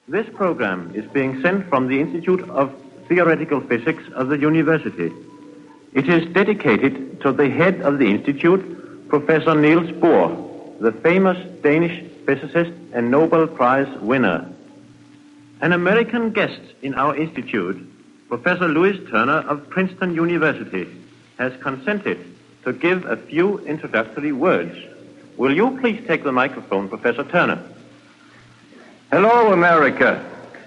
This program is being sent from the Institute of Theoretical Physics of the University. It is dedicated to the head of the Institute, Professor Niels Bohr, the famous Danish physicist and Nobel Prize winner. An American guest in our institute, Professor Louis Turner of Princeton University, has consented to give a few introductory words. Will you please take the microphone, Professor Turner? Hello, America.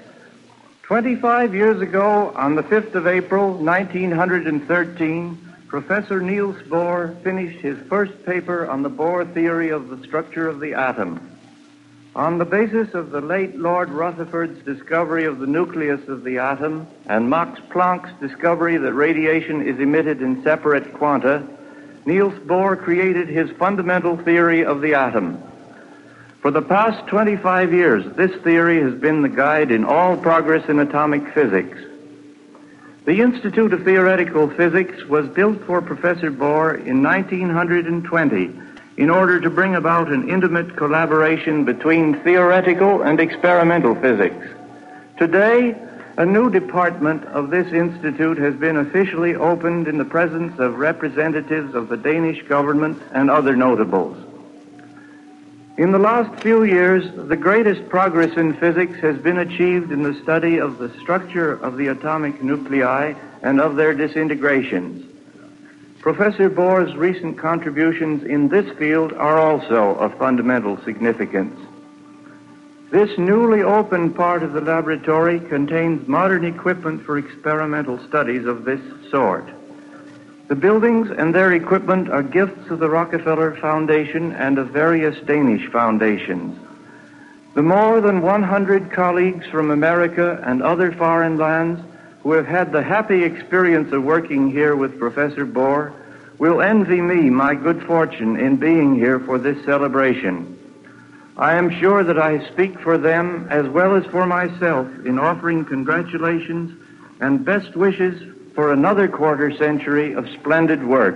25 years ago, on the 5th of April, 1913, Professor Niels Bohr finished his first paper on the Bohr theory of the structure of the atom. On the basis of the late Lord Rutherford's discovery of the nucleus of the atom and Max Planck's discovery that radiation is emitted in separate quanta, Niels Bohr created his fundamental theory of the atom. For the past 25 years, this theory has been the guide in all progress in atomic physics. The Institute of Theoretical Physics was built for Professor Bohr in 1920 in order to bring about an intimate collaboration between theoretical and experimental physics. Today, a new department of this institute has been officially opened in the presence of representatives of the Danish government and other notables. In the last few years, the greatest progress in physics has been achieved in the study of the structure of the atomic nuclei and of their disintegrations. Professor Bohr's recent contributions in this field are also of fundamental significance. This newly opened part of the laboratory contains modern equipment for experimental studies of this sort. The buildings and their equipment are gifts of the Rockefeller Foundation and of various Danish foundations. The more than 100 colleagues from America and other foreign lands who have had the happy experience of working here with Professor Bohr will envy me my good fortune in being here for this celebration. I am sure that I speak for them as well as for myself in offering congratulations and best wishes for another quarter century of splendid work.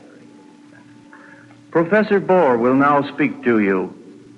Professor Bohr will now speak to you.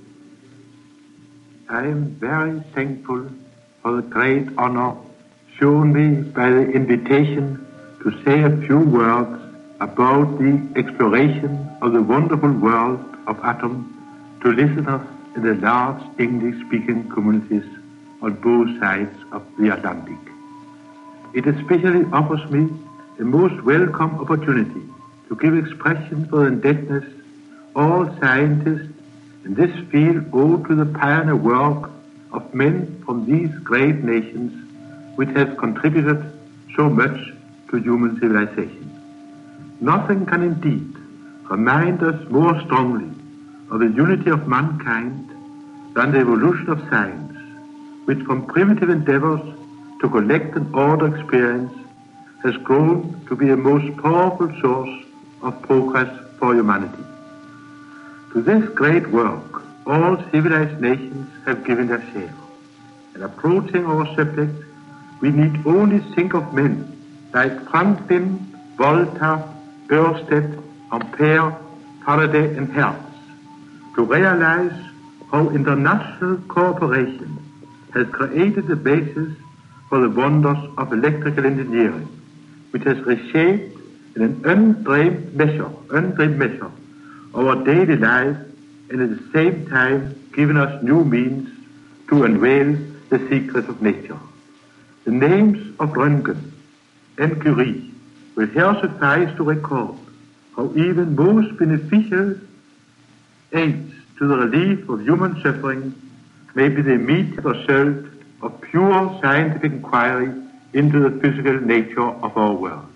I am very thankful for the great honor shown me by the invitation to say a few words about the exploration of the wonderful world of atoms to listeners in the large English-speaking communities on both sides of the Atlantic. It especially offers me a most welcome opportunity to give expression for the indebtedness all scientists in this field owe to the pioneer work of men from these great nations which have contributed so much to human civilization. Nothing can indeed remind us more strongly of the unity of mankind than the evolution of science, which from primitive endeavors to collect and order experience has grown to be a most powerful source of progress for humanity. To this great work, all civilized nations have given their share. In approaching our subject, we need only think of men like Franklin, Volta, Ørsted, Ampere, Faraday, and Hertz to realize how international cooperation has created the basis for the wonders of electrical engineering, which has reshaped in an undreamed measure our daily life and at the same time given us new means to unveil the secrets of nature. The names of Röntgen and Curie will here suffice to record how even most beneficial aids to the relief of human suffering may be the immediate result of pure scientific inquiry into the physical nature of our world.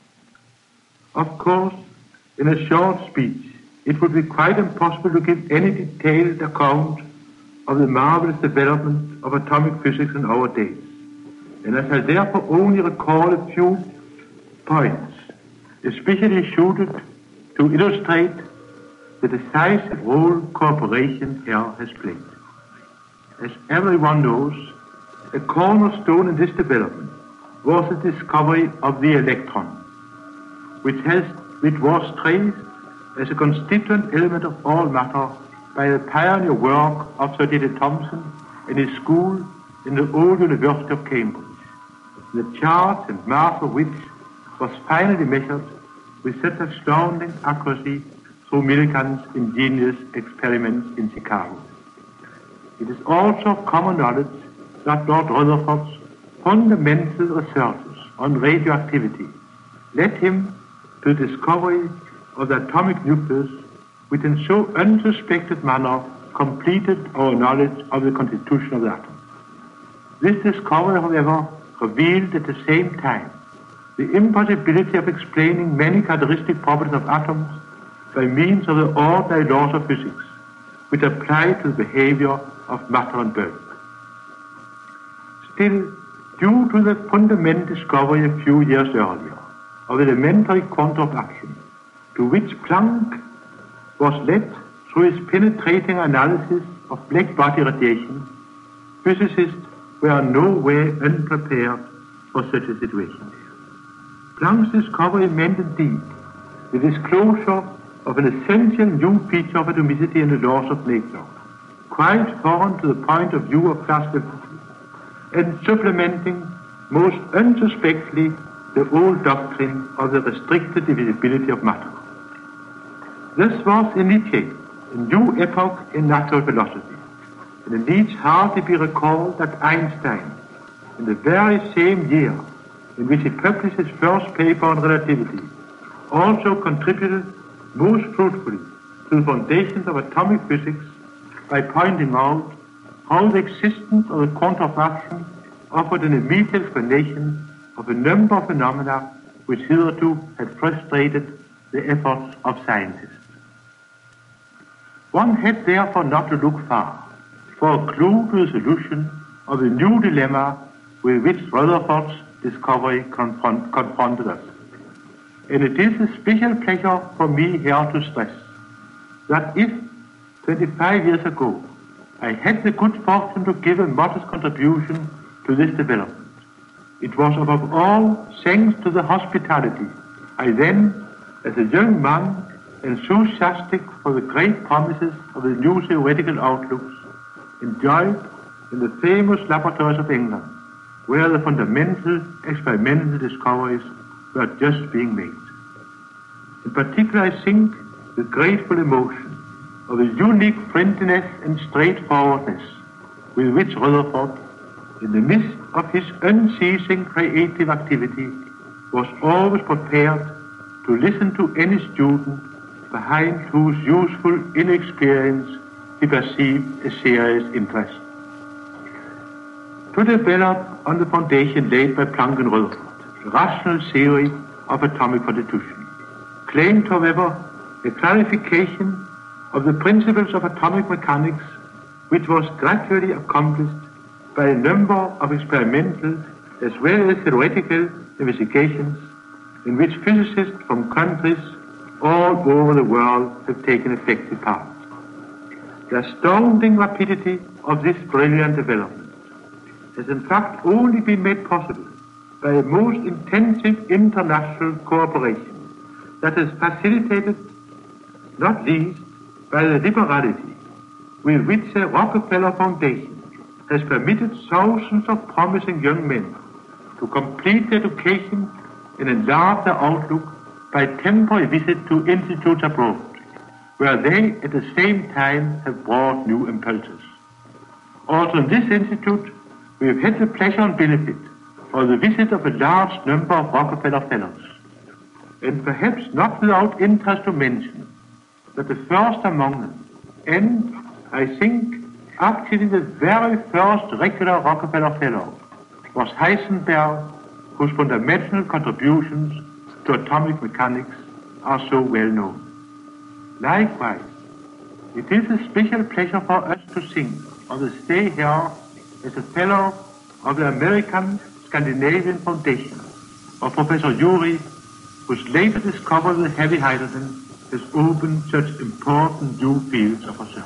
Of course, in a short speech, it would be quite impossible to give any detailed account of the marvelous development of atomic physics in our days, and I shall therefore only recall a few points, especially suited to illustrate the decisive role cooperation here has played. As everyone knows, a cornerstone in this development was the discovery of the electron, which was traced as a constituent element of all matter by the pioneer work of Sir J.J. Thomson and his school in the old University of Cambridge, the charge and mass of which was finally measured with such astounding accuracy through Millikan's ingenious experiments in Chicago. It is also common knowledge that Lord Rutherford's fundamental researches on radioactivity led him to the discovery of the atomic nucleus, which in so unsuspected manner completed our knowledge of the constitution of the atom. This discovery, however, revealed at the same time the impossibility of explaining many characteristic properties of atoms by means of the ordinary laws of physics, which apply to the behavior of matter and bulk. Still, due to the fundamental discovery a few years earlier of elementary quanta of action, to which Planck was led through his penetrating analysis of black body radiation, physicists were no way unprepared for such a situation. Planck's discovery meant indeed the disclosure of an essential new feature of atomicity in the laws of nature, quite foreign to the point of view of classical, and supplementing most unsuspectedly the old doctrine of the restricted divisibility of matter. Thus was initiated a new epoch in natural philosophy, and it needs hardly be recalled that Einstein, in the very same year in which he published his first paper on relativity, also contributed most fruitfully to the foundations of atomic physics by pointing out how the existence of the quanta of action offered an immediate explanation of a number of phenomena which hitherto had frustrated the efforts of scientists. One had therefore not to look far for a clue to the solution of the new dilemma with which Rutherford's discovery confronted us. And it is a special pleasure for me here to stress that if 25 years ago I had the good fortune to give a modest contribution to this development, it was above all thanks to the hospitality I then, as a young man, enthusiastic for the great promises of the new theoretical outlooks, enjoyed in the famous laboratories of England, where the fundamental experimental discoveries were just being made. In particular, I think with grateful emotion of the unique friendliness and straightforwardness with which Rutherford, in the midst of his unceasing creative activity, was always prepared to listen to any student behind whose useful inexperience he perceived a serious interest. To develop on the foundation laid by Planck and Rutherford, the rational theory of atomic constitution claimed, however, a clarification of the principles of atomic mechanics, which was gradually accomplished by a number of experimental as well as theoretical investigations in which physicists from countries all over the world have taken effective part. The astounding rapidity of this brilliant development has in fact only been made possible by a most intensive international cooperation that is facilitated not least by the liberality with which the Rockefeller Foundation has permitted thousands of promising young men to complete their education and enlarge their outlook by temporary visit to institutes abroad, where they at the same time have brought new impulses. Also in this institute, we have had the pleasure and benefit of the visit of a large number of Rockefeller Fellows, and perhaps not without interest to mention that the first among them, and I think actually the very first regular Rockefeller Fellow, was Heisenberg, whose fundamental contributions to atomic mechanics are so well known. Likewise, it is a special pleasure for us to think of the stay here as a fellow of the American Scandinavian Foundation of Professor Urey, whose later discovery of the heavy hydrogen has opened such important new fields of research.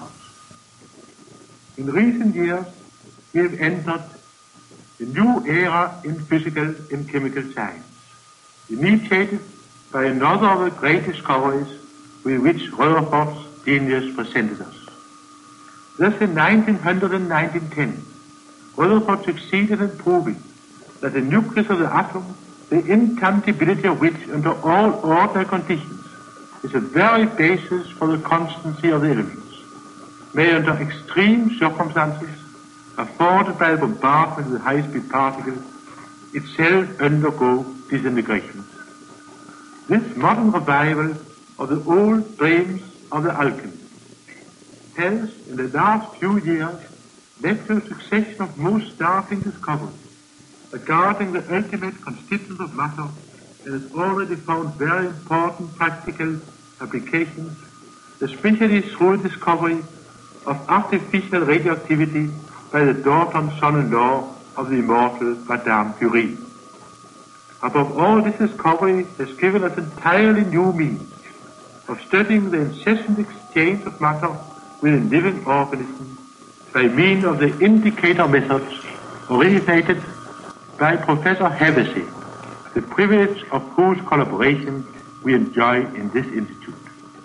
In recent years, we have entered a new era in physical and chemical science, initiated by another of the great discoveries with which Rutherford's genius presented us. Thus in 1900 and 1910, Rutherford succeeded in proving that the nucleus of the atom, the intangibility of which under all ordinary conditions is the very basis for the constancy of the elements, may under extreme circumstances, afforded by the bombardment of the high-speed particle, itself undergo disintegration. This modern revival of the old dreams of the alchemists has, in the last few years, led to a succession of most startling discoveries regarding the ultimate constituents of matter and has already found very important practical applications, especially through the discovery of artificial radioactivity by the daughter and son-in-law of the immortal Madame Curie. Above all, this discovery has given us entirely new means of studying the incessant exchange of matter within living organisms by means of the indicator methods originated by Professor Hevesy, the privilege of whose collaboration we enjoy in this institute.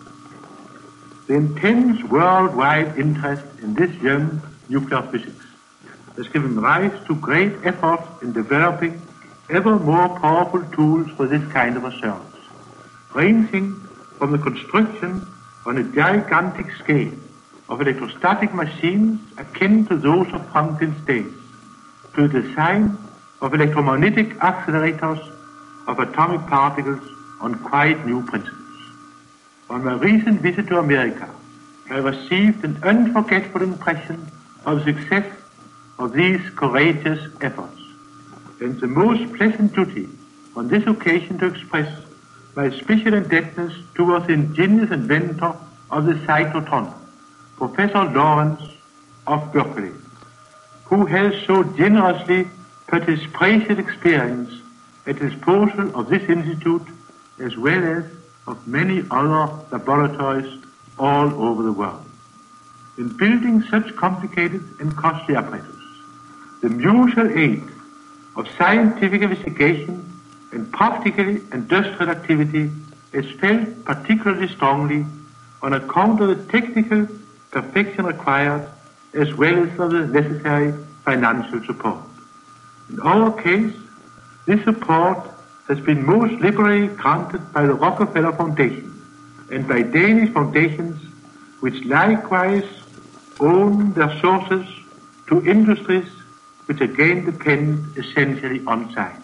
The intense worldwide interest in this young nuclear physics has given rise to great efforts in developing ever more powerful tools for this kind of research, ranging from the construction on a gigantic scale of electrostatic machines akin to those of Franklin states, to the design of electromagnetic accelerators of atomic particles on quite new principles. On my recent visit to America, I received an unforgettable impression of the success of these courageous efforts, and the most pleasant duty on this occasion to express my special indebtedness towards the ingenious inventor of the cyclotron, Professor Lawrence of Berkeley, who has so generously put his precious experience at the disposal of this institute as well as of many other laboratories all over the world. In building such complicated and costly apparatus, the mutual aid of scientific investigation and practical industrial activity is felt particularly strongly on account of the technical perfection required as well as of the necessary financial support. In our case, this support has been most liberally granted by the Rockefeller Foundation and by Danish foundations which likewise own their sources to industries which again depend essentially on science.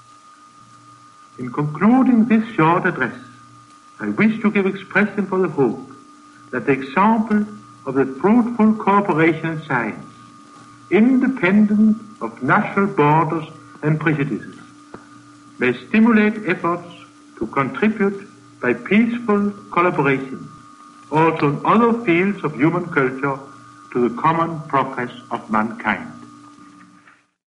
In concluding this short address, I wish to give expression for the hope that the example of the fruitful cooperation in science, independent of national borders and prejudices, may stimulate efforts to contribute by peaceful collaboration also in other fields of human culture to the common progress of mankind.